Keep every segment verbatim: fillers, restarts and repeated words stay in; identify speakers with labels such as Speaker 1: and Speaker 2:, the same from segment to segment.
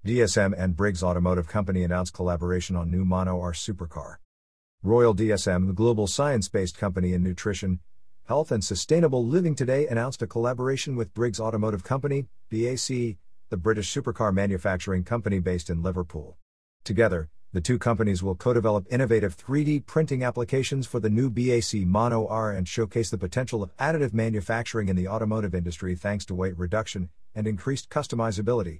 Speaker 1: D S M and Briggs Automotive Company announced collaboration on new Mono R supercar. Royal D S M, the global science-based company in nutrition, health and sustainable living today, announced a collaboration with Briggs Automotive Company, B A C, the British supercar manufacturing company based in Liverpool. Together, the two companies will co-develop innovative three D printing applications for the new B A C Mono R and showcase the potential of additive manufacturing in the automotive industry thanks to weight reduction and increased customizability.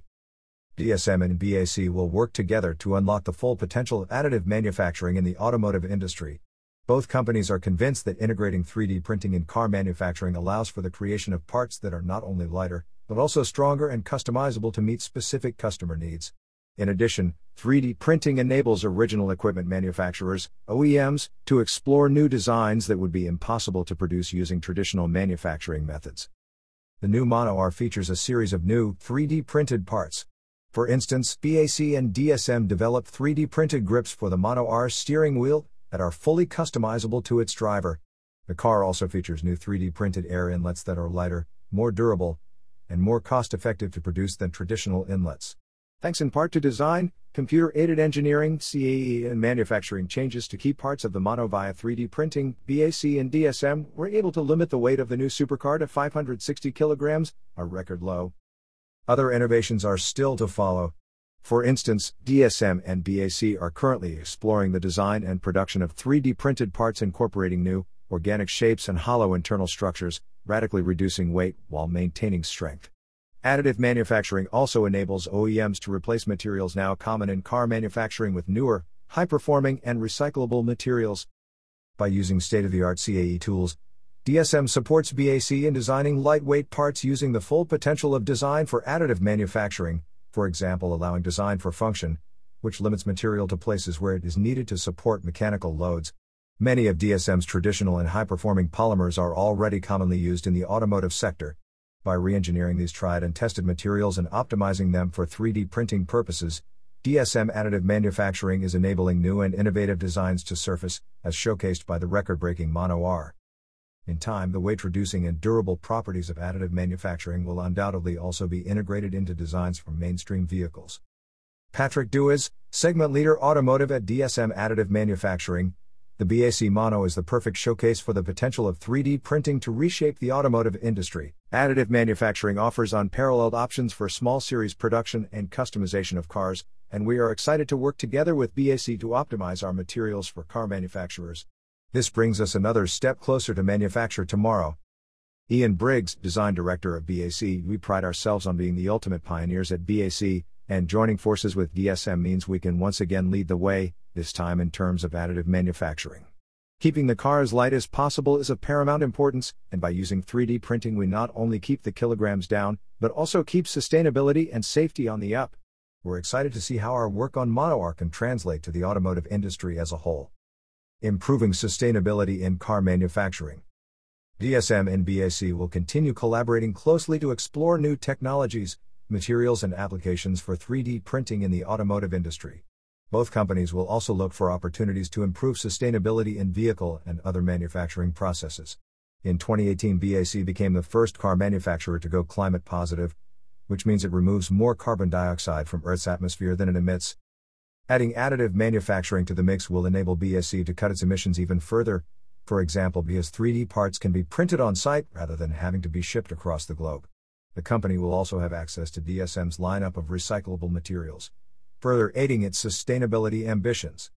Speaker 1: D S M and B A C will work together to unlock the full potential of additive manufacturing in the automotive industry. Both companies are convinced that integrating three D printing in car manufacturing allows for the creation of parts that are not only lighter, but also stronger and customizable to meet specific customer needs. In addition, three D printing enables original equipment manufacturers, O E Ms, to explore new designs that would be impossible to produce using traditional manufacturing methods. The new Mono R features a series of new, three D printed parts. For instance, B A C and D S M developed three D printed grips for the Mono R steering wheel that are fully customizable to its driver. The car also features new three D printed air inlets that are lighter, more durable, and more cost-effective to produce than traditional inlets. Thanks in part to design, computer-aided engineering, C A E, and manufacturing changes to key parts of the Mono via three D printing, B A C and D S M were able to limit the weight of the new supercar to five hundred sixty kilograms, a record low. Other innovations are still to follow. For instance, D S M and B A C are currently exploring the design and production of three D printed parts incorporating new, organic shapes and hollow internal structures, radically reducing weight while maintaining strength. Additive manufacturing also enables O E Ms to replace materials now common in car manufacturing with newer, high-performing and recyclable materials. By using state-of-the-art C A E tools, D S M supports B A C in designing lightweight parts using the full potential of design for additive manufacturing, for example allowing design for function, which limits material to places where it is needed to support mechanical loads. Many of D S M's traditional and high-performing polymers are already commonly used in the automotive sector. By re-engineering these tried and tested materials and optimizing them for three D printing purposes, D S M additive manufacturing is enabling new and innovative designs to surface, as showcased by the record-breaking Mono R. In time, the weight-reducing and durable properties of additive manufacturing will undoubtedly also be integrated into designs for mainstream vehicles. Patrick Duez, Segment Leader Automotive at D S M Additive Manufacturing. The B A C Mono is the perfect showcase for the potential of three D printing to reshape the automotive industry. Additive manufacturing offers unparalleled options for small series production and customization of cars, and we are excited to work together with B A C to optimize our materials for car manufacturers. This brings us another step closer to manufacture tomorrow. Ian Briggs, Design Director of B A C. We pride ourselves on being the ultimate pioneers at B A C, and joining forces with D S M means we can once again lead the way, this time in terms of additive manufacturing. Keeping the car as light as possible is of paramount importance, and by using three D printing we not only keep the kilograms down, but also keep sustainability and safety on the up. We're excited to see how our work on Mono R can translate to the automotive industry as a whole. Improving sustainability in car manufacturing. D S M and B A C will continue collaborating closely to explore new technologies, materials and applications for three D printing in the automotive industry. Both companies will also look for opportunities to improve sustainability in vehicle and other manufacturing processes. In twenty eighteen, B A C became the first car manufacturer to go climate positive, which means it removes more carbon dioxide from Earth's atmosphere than it emits. Adding additive manufacturing to the mix will enable B A C to cut its emissions even further, for example because three D parts can be printed on site rather than having to be shipped across the globe. The company will also have access to D S M's lineup of recyclable materials, further aiding its sustainability ambitions.